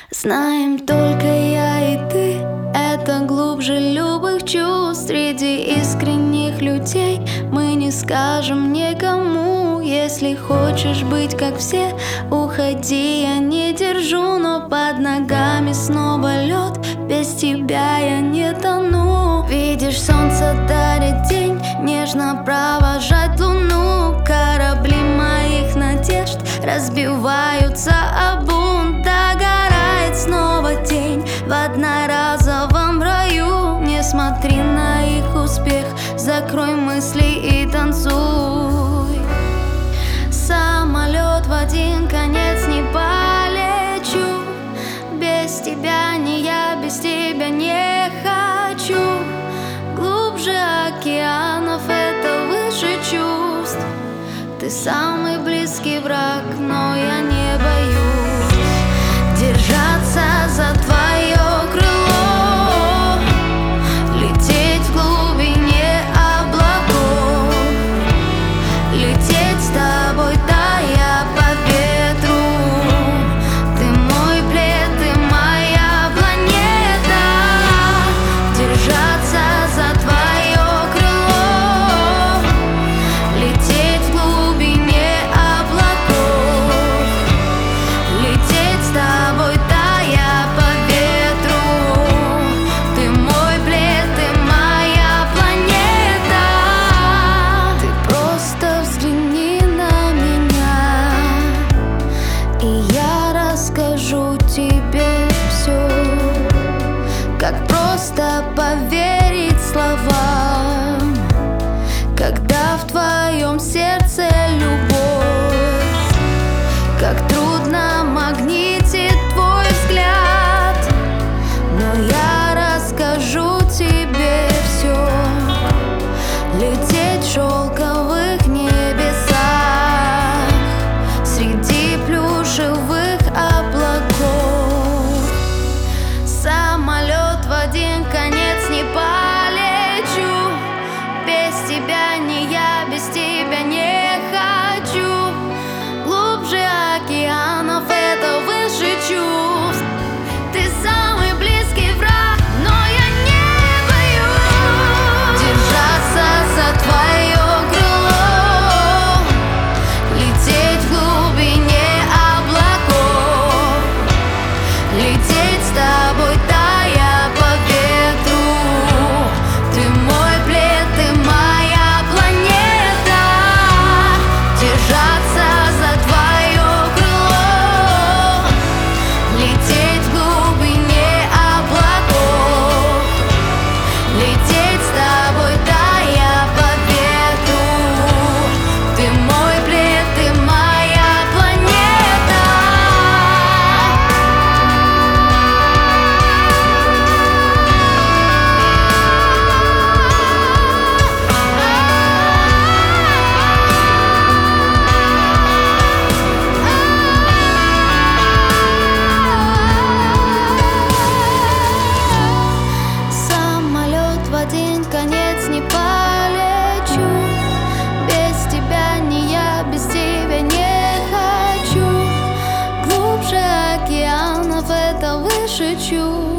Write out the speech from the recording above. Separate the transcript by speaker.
Speaker 1: Знаем только я и ты, это глубже любых чувств. Среди искренних людей мы не скажем никому. Если хочешь быть как все, уходи, я не держу. Но под ногами снова лед, без тебя я не тону. Видишь, солнце дарит день, нежно провожать луну. Корабли моих надежд разбиваются о бунт. Догорает снова день в одноразовом раю. Не смотри на их успех, закрой мысли и танцуй. Самолет в один конец, не полечу. Без тебя не я, без тебя не хочу. Глубже океанов, это выше чувств. Ты самый близкий враг, но я не боюсь держаться за твое крыло, лететь в глубине облаков, лететь с тобой, тая по ветру. Ты мой плед, ты моя планета. Держаться за твое крыло, лететь в глубине облаков, лететь с тобой, тая по ветру. Ты мой плед, ты моя планета. Ты просто взгляни на меня, и я расскажу тебе все. Как просто поверить словам, когда в твоем сердце любовь. Как трудно магнитит твой взгляд, но я расскажу тебе все. Лететь в шелковых небесах среди плюшевых облаков. Самолет в один конец, не полечу. Без тебя не я, без тебя не хочу. Глубже океанов, это выше чувств. Ты самый близкий враг, но я не боюсь держаться за твое крыло, лететь в глубине облаков, лететь с тобой, тая по ветру. Ты мой плед, ты моя планета. Держаться за твое крыло, лететь в глубине облаков, лететь с тобой, тая по ветру. Ты мой плед, ты моя планета. Самолет в один конец, не полечу. Без тебя не я, без тебя не хочу. Глубже океанов, это выше чувств.